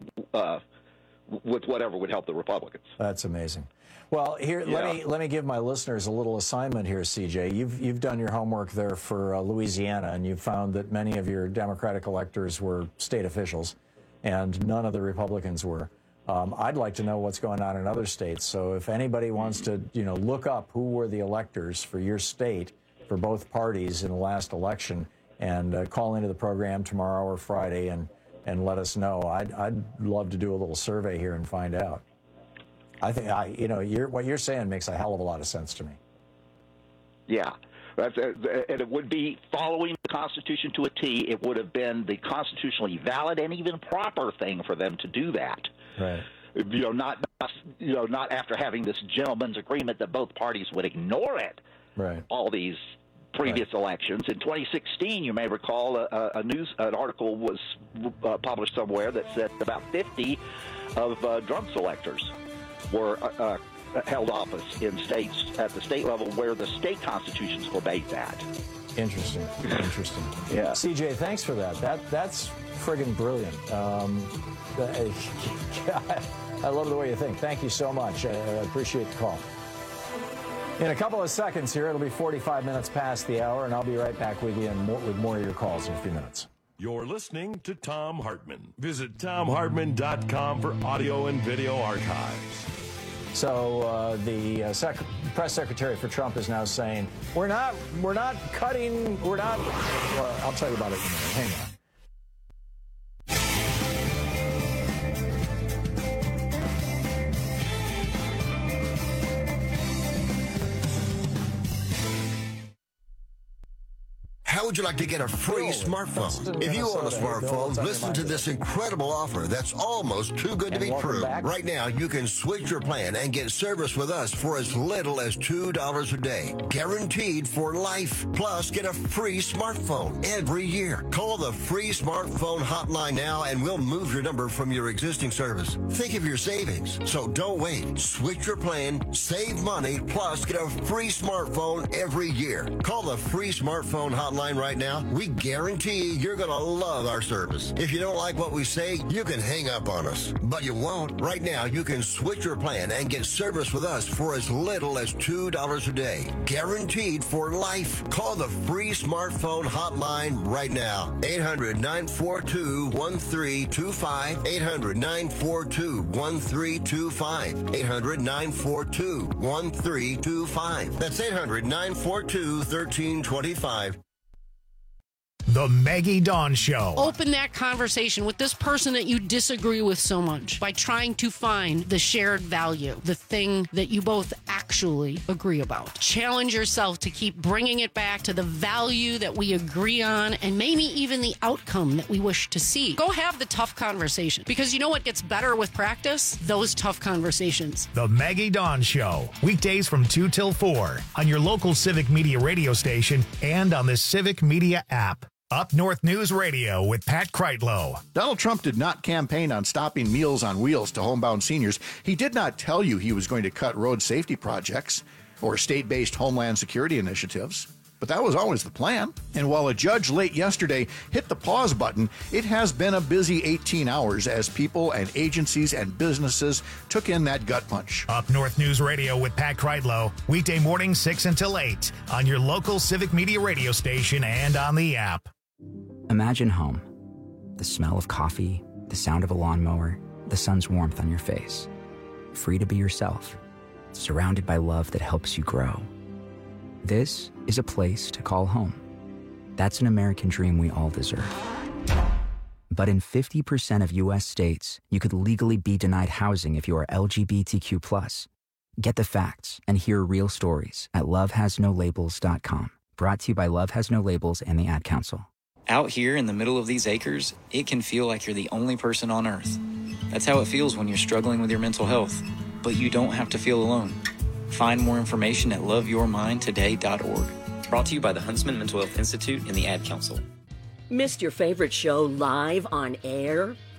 with whatever would help the Republicans. That's amazing. Well, here, let me give my listeners a little assignment here, CJ. You've done your homework there for Louisiana, and you've found that many of your Democratic electors were state officials, and none of the Republicans were. I'd like to know what's going on in other states. So if anybody wants to, look up who were the electors for your state for both parties in the last election, and call into the program tomorrow or Friday and let us know. I'd love to do a little survey here and find out. I think what you're saying makes a hell of a lot of sense to me. Yeah. And it would be following the Constitution to a T. It would have been the constitutionally valid and even proper thing for them to do that. Right. Not after having this gentleman's agreement that both parties would ignore it. Right. All these previous elections. In 2016, you may recall an article was published somewhere that said about 50 of Trump's electors were held office in states at the state level where the state constitutions forbade that. Interesting. Yeah. CJ, thanks for that. That's friggin' brilliant. I love the way you think. Thank you so much. I appreciate the call. In a couple of seconds here, it'll be 45 minutes past the hour, and I'll be right back with you with more of your calls in a few minutes. You're listening to Thom Hartmann. Visit ThomHartmann.com for audio and video archives. So the press secretary for Trump is now saying, we're not cutting, well, I'll tell you about it in a minute. Hang on. How would you like to get a free smartphone? If you own a smartphone, listen to this incredible offer that's almost too good to be true. Right now, you can switch your plan and get service with us for as little as $2 a day. Guaranteed for life. Plus, get a free smartphone every year. Call the free smartphone hotline now and we'll move your number from your existing service. Think of your savings. So don't wait. Switch your plan, save money, plus get a free smartphone every year. Call the free smartphone hotline right now. We guarantee you're going to love our service. If you don't like what we say, you can hang up on us. But you won't. Right now, you can switch your plan and get service with us for as little as $2 a day. Guaranteed for life. Call the free smartphone hotline right now. 800-942-1325. 800-942-1325. 800-942-1325. That's 800-942-1325. The Maggie Dawn Show. Open that conversation with this person that you disagree with so much by trying to find the shared value, the thing that you both actually agree about. Challenge yourself to keep bringing it back to the value that we agree on and maybe even the outcome that we wish to see. Go have the tough conversation, because you know what gets better with practice? Those tough conversations. The Maggie Dawn Show. Weekdays from 2 till 4 on your local Civic Media radio station and on the Civic Media app. Up North News Radio with Pat Kreitlow. Donald Trump did not campaign on stopping Meals on Wheels to homebound seniors. He did not tell you he was going to cut road safety projects or state-based homeland security initiatives. But that was always the plan. And while a judge late yesterday hit the pause button, it has been a busy 18 hours as people and agencies and businesses took in that gut punch. Up North News Radio with Pat Kreitlow. Weekday morning 6 until 8 on your local Civic Media radio station and on the app. Imagine home. The smell of coffee, the sound of a lawnmower, the sun's warmth on your face. Free to be yourself. Surrounded by love that helps you grow. This is a place to call home. That's an American dream we all deserve. But in 50% of U.S. states, you could legally be denied housing if you are LGBTQ+. Get the facts and hear real stories at lovehasnolabels.com. Brought to you by Love Has No Labels and the Ad Council. Out here in the middle of these acres, it can feel like you're the only person on Earth. That's how it feels when you're struggling with your mental health. But you don't have to feel alone. Find more information at loveyourmindtoday.org. Brought to you by the Huntsman Mental Health Institute and the Ad Council. Missed your favorite show live on air?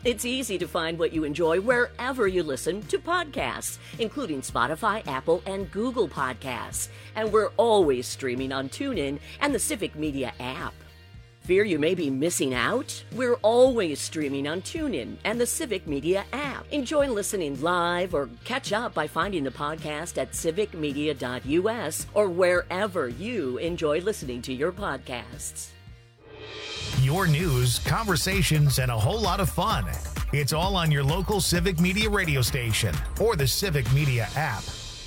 It's easy to find what you enjoy wherever you listen to podcasts, including Spotify, Apple, and Google Podcasts. And we're always streaming on TuneIn and the Civic Media app. Fear you may be missing out? We're always streaming on TuneIn and the Civic Media app. Enjoy listening live or catch up by finding the podcast at civicmedia.us or wherever you enjoy listening to your podcasts. Your news, conversations, and a whole lot of fun. It's all on your local Civic Media radio station or the Civic Media app.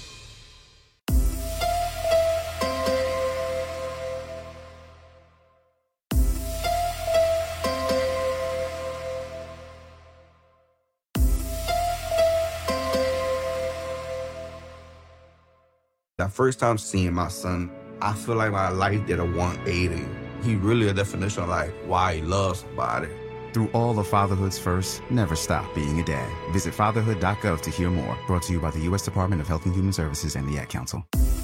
That first time seeing my son, I feel like my life did a 180. He really a definition of like why he loves somebody. Through all of fatherhood's first, never stop being a dad. Visit fatherhood.gov to hear more. Brought to you by the U.S. Department of Health and Human Services and the Ad Council.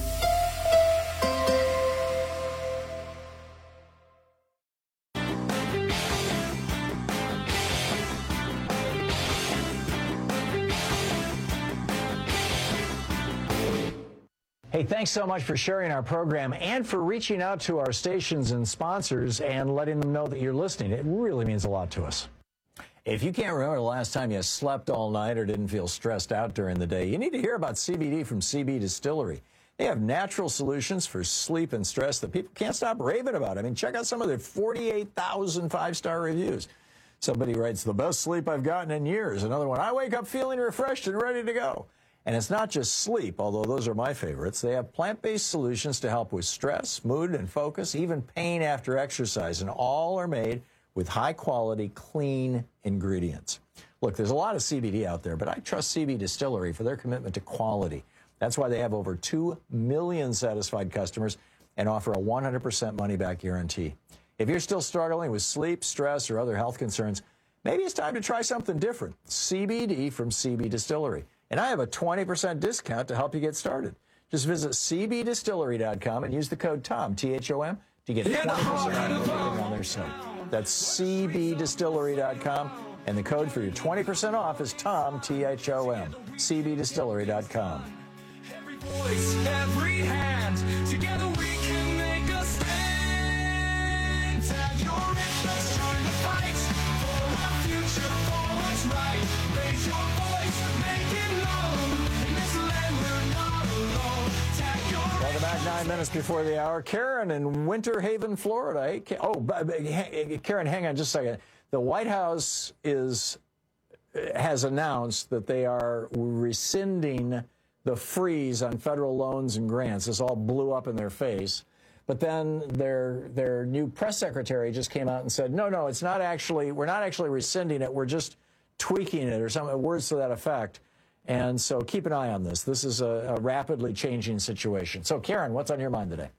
Hey, thanks so much for sharing our program and for reaching out to our stations and sponsors and letting them know that you're listening. It really means a lot to us. If you can't remember the last time you slept all night or didn't feel stressed out during the day, you need to hear about CBD from CB Distillery. They have natural solutions for sleep and stress that people can't stop raving about. I mean, check out some of their 48,000 five-star reviews. Somebody writes, the best sleep I've gotten in years. Another one, I wake up feeling refreshed and ready to go. And it's not just sleep, although those are my favorites. They have plant-based solutions to help with stress, mood, and focus, even pain after exercise, and all are made with high-quality, clean ingredients. Look, there's a lot of CBD out there, but I trust CB Distillery for their commitment to quality. That's why they have over 2 million satisfied customers and offer a 100% money-back guarantee. If you're still struggling with sleep, stress, or other health concerns, maybe it's time to try something different. CBD from CB Distillery. And I have a 20% discount to help you get started. Just visit cbdistillery.com and use the code TOM, T-H-O-M, to get 20% off everything on their site. That's cbdistillery.com, and the code for your 20% off is TOM, T-H-O-M, cbdistillery.com. Every voice, every hand, together we can make a stand. Tag your interest, join the fight for our future, for what's right. Raise your voice, make it known. In this land, we're not alone. Tag your Welcome back, 9 minutes before the hour. Karen in Winter Haven, Florida. Hey, Karen, hang on just a second. The White House has announced that they are rescinding the freeze on federal loans and grants. This all blew up in their face. But then their new press secretary just came out and said, no, it's not actually, we're not actually rescinding it. We're just tweaking it, or some words to that effect. And so keep an eye on this. This is a rapidly changing situation. So, Karen, what's on your mind today?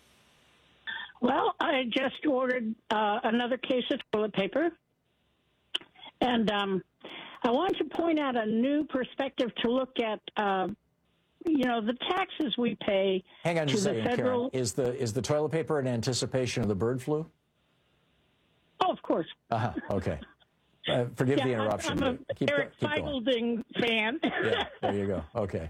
Well, I just ordered another case of toilet paper. And I want to point out a new perspective to look at, the taxes we pay. Hang on just a second, federal... Karen. Is the toilet paper in anticipation of the bird flu? Oh, of course. Okay. Forgive the interruption. I'm a Eric Feigelding fan. Yeah, there you go. Okay.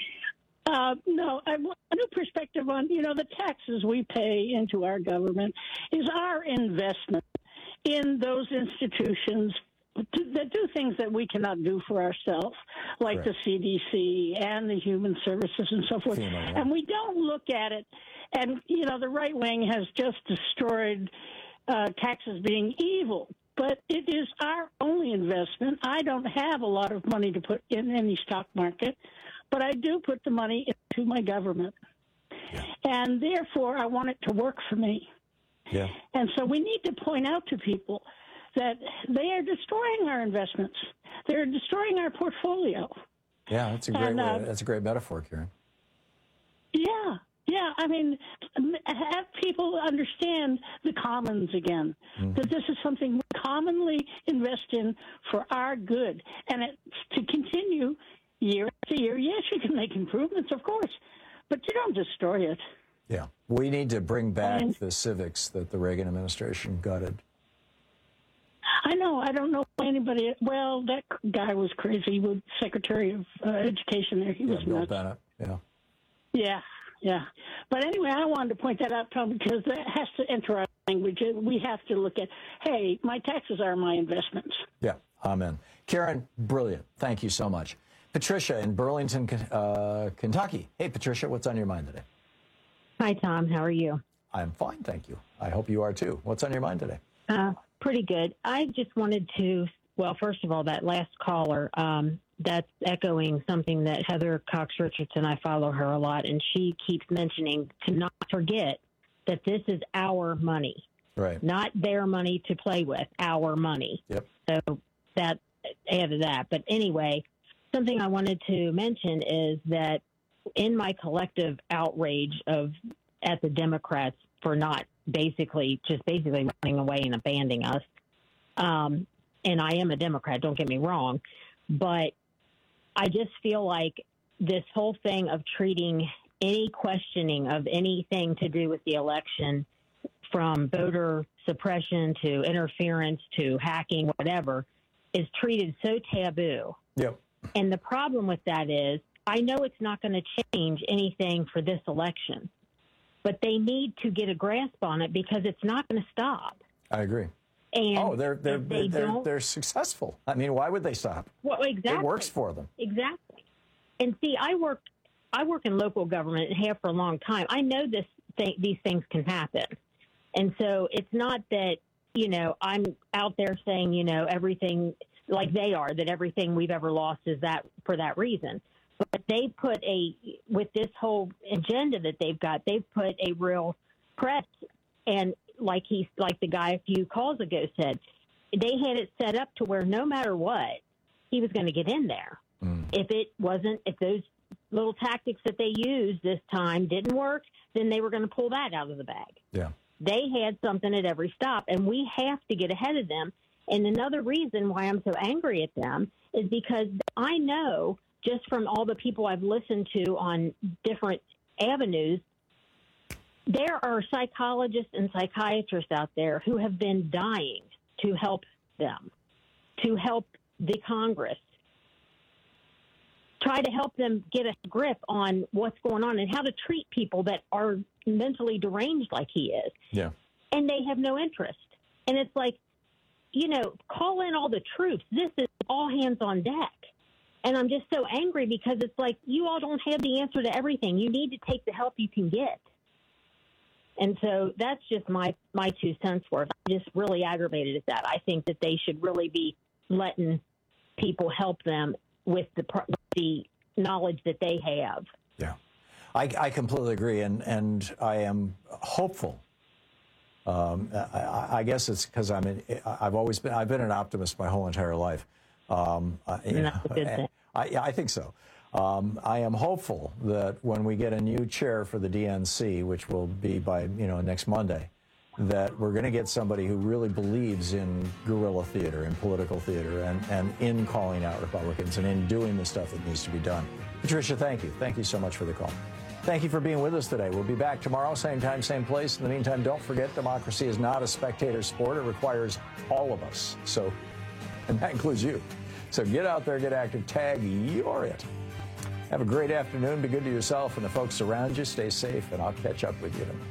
No, I want a new perspective on, the taxes we pay into our government is our investment in those institutions that do things that we cannot do for ourselves, like the CDC and the Human Services and so forth. And we don't look at it. And, the right wing has just destroyed taxes being evil. But it is our only investment. I don't have a lot of money to put in any stock market, but I do put the money into my government. Yeah. And therefore, I want it to work for me. Yeah. And so we need to point out to people that they are destroying our investments. They're destroying our portfolio. Yeah, that's a great that's a great metaphor, Karen. Yeah. Yeah, I mean, have people understand the commons again, that this is something we commonly invest in for our good, and it's to continue year after year. Yes, you can make improvements, of course, but you don't destroy it. Yeah, we need to bring back the civics that the Reagan administration gutted. I I know. I don't know anybody. Well, that guy was crazy with Secretary of Education there. He was Bill nuts. Bennett. Yeah. Yeah. But anyway, I wanted to point that out, Tom, because that has to enter our language. We have to look at, hey, my taxes are my investments. Yeah, amen. Karen, brilliant. Thank you so much. Patricia in Burlington, Kentucky. Hey, Patricia, what's on your mind today? Hi, Tom. How are you? I'm fine, thank you. I hope you are too. What's on your mind today? Pretty good. I just wanted to, well, first of all, that last caller, that's echoing something that Heather Cox Richardson, I follow her a lot, and she keeps mentioning to not forget that this is our money. Right. Not their money to play with, our money. Yep. So that added that. But anyway, something I wanted to mention is that in my collective outrage at the Democrats for not basically running away and abandoning us, and I am a Democrat, don't get me wrong, but I just feel like this whole thing of treating any questioning of anything to do with the election, from voter suppression to interference to hacking, whatever, is treated so taboo. Yep. And the problem with that is, I know it's not going to change anything for this election, but they need to get a grasp on it because it's not going to stop. I agree. And they're successful. I mean, why would they stop? Well, exactly. It works for them. Exactly. And see, I work in local government and have for a long time. I know these things can happen. And so it's not that, I'm out there saying, everything like they are, that everything we've ever lost is that for that reason. But they put with this whole agenda that they've got, they've put a real press, and like the guy a few calls ago said, they had it set up to where no matter what, he was going to get in there. If those little tactics that they used this time didn't work, then they were going to pull that out of the bag. Yeah. They had something at every stop, and we have to get ahead of them. And another reason why I'm so angry at them is because I know, just from all the people I've listened to on different avenues, there are psychologists and psychiatrists out there who have been dying to help them, to help the Congress, try to help them get a grip on what's going on and how to treat people that are mentally deranged like he is. Yeah. And they have no interest. And it's like, call in all the troops. This is all hands on deck. And I'm just so angry because it's like, you all don't have the answer to everything. You need to take the help you can get. And so that's just my 2 cents worth. I'm just really aggravated at that. I think that they should really be letting people help them with the knowledge that they have. Yeah, I completely agree, and I am hopeful. I guess it's because I've been an optimist my whole entire life. That's a good thing. I think so. I am hopeful that when we get a new chair for the DNC, which will be by next Monday, that we're going to get somebody who really believes in guerrilla theater and political theater and in calling out Republicans and in doing the stuff that needs to be done. Patricia, thank you. Thank you so much for the call. Thank you for being with us today. We'll be back tomorrow, same time, same place. In the meantime, don't forget, democracy is not a spectator sport. It requires all of us. And that includes you. So get out there, get active, tag, you're it. Have a great afternoon. Be good to yourself and the folks around you. Stay safe, and I'll catch up with you tomorrow.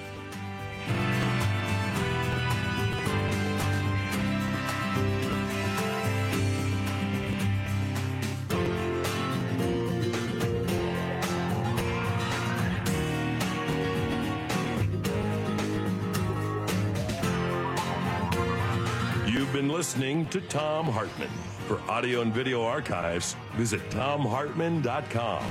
You've been listening to Thom Hartmann. For audio and video archives, visit ThomHartmann.com.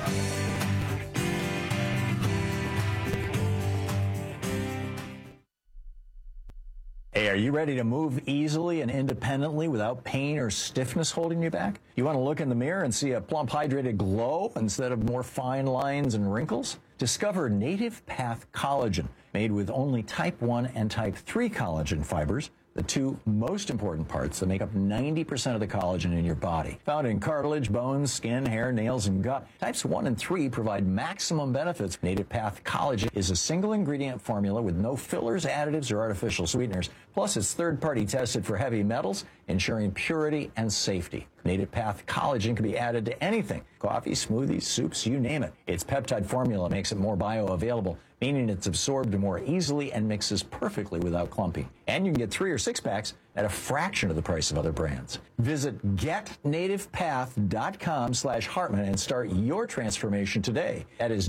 Hey, are you ready to move easily and independently without pain or stiffness holding you back? You want to look in the mirror and see a plump, hydrated glow instead of more fine lines and wrinkles? Discover Native Path Collagen, made with only type 1 and type 3 collagen fibers the two most important parts that make up 90% of the collagen in your body. Found in cartilage, bones, skin, hair, nails, and gut, types 1 and 3 provide maximum benefits. Native Path Collagen is a single ingredient formula with no fillers, additives, or artificial sweeteners. Plus, it's third-party tested for heavy metals, ensuring purity and safety. Native Path Collagen can be added to anything: coffee, smoothies, soups, you name it. Its peptide formula makes it more bioavailable, meaning it's absorbed more easily and mixes perfectly without clumping. And you can get 3 or 6 packs at a fraction of the price of other brands. Visit getnativepath.com/Hartman and start your transformation today. That is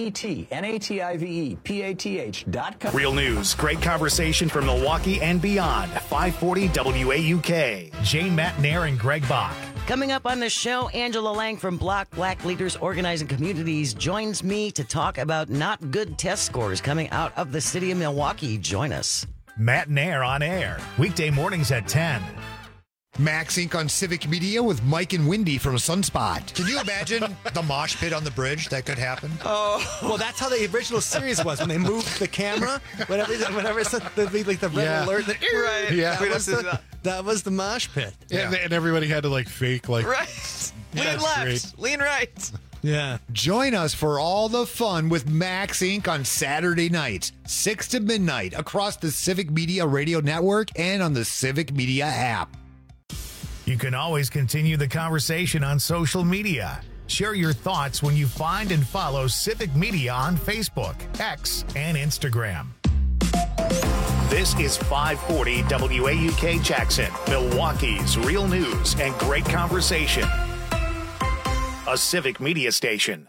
GetNativePath.com. Real news, great conversation from Milwaukee and beyond. 540 WAUK. Jane Matt Nair and Greg Bach. Coming up on the show, Angela Lang from Block Black Leaders Organizing Communities joins me to talk about not good test scores coming out of the city of Milwaukee. Join us. Matt Nair on air, weekday mornings at 10. Max Inc. on Civic Media with Mike and Wendy from Sunspot. Can you imagine the mosh pit on the bridge that could happen? Oh, well, that's how the original series was when they moved the camera. Whenever it's the red alert, right? Yeah, that was the mosh pit. Yeah. And everybody had to fake right. Lean left, lean right. Yeah. Join us for all the fun with Max Inc. on Saturday nights, 6 to midnight, across the Civic Media Radio Network and on the Civic Media app. You can always continue the conversation on social media. Share your thoughts when you find and follow Civic Media on Facebook, X, and Instagram. This is 540 WAUK Jackson, Milwaukee's real news and great conversation. A Civic Media station.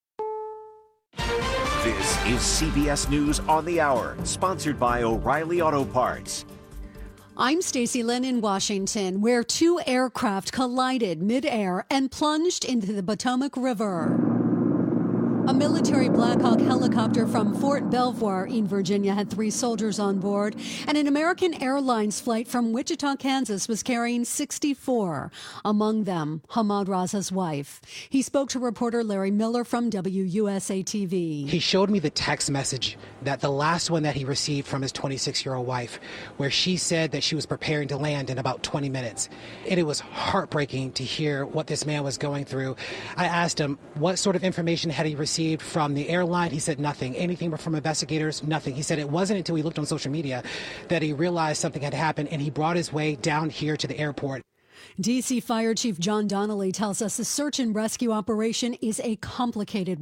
This is CBS News on the Hour, sponsored by O'Reilly Auto Parts. I'm Stacey Lynn in Washington, where 2 aircraft collided midair and plunged into the Potomac River. A military Black Hawk helicopter from Fort Belvoir in Virginia had 3 soldiers on board, and an American Airlines flight from Wichita, Kansas was carrying 64, among them Hamad Raza's wife. He spoke to reporter Larry Miller from WUSA-TV. He showed me the text message, that the last one that he received from his 26-year-old wife, where she said that she was preparing to land in about 20 minutes. And it was heartbreaking to hear what this man was going through. I asked him what sort of information had he received from the airline. He said nothing. Anything from investigators? Nothing. He said it wasn't until he looked on social media that he realized something had happened, and he brought his way down here to the airport. D.C. Fire Chief John Donnelly tells us the search and rescue operation is a complicated